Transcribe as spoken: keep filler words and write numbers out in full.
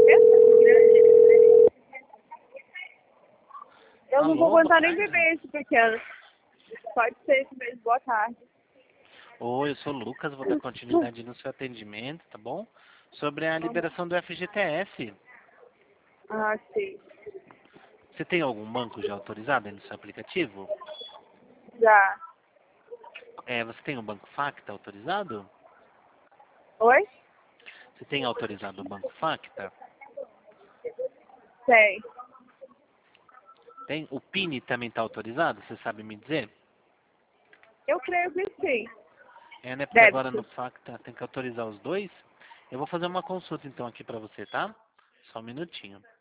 Eu não Alô, vou aguentar boa nem tarde. beber esse pequeno. Pode ser esse mesmo. Boa tarde. Oi, eu sou o Lucas, vou dar continuidade no seu atendimento, tá bom? Sobre a liberação do F G T S. Ah, sim. Você tem algum banco já autorizado aí no seu aplicativo? Já. É, você tem o Banco Facta autorizado? Oi? Você tem autorizado o Banco Facta? Tem. Tem? O P I N também está autorizado? Você sabe me dizer? Eu creio que sim. É, né? Porque agora no Débito. Facta tem que autorizar os dois. Eu vou fazer uma consulta então aqui para você, tá? Só um minutinho.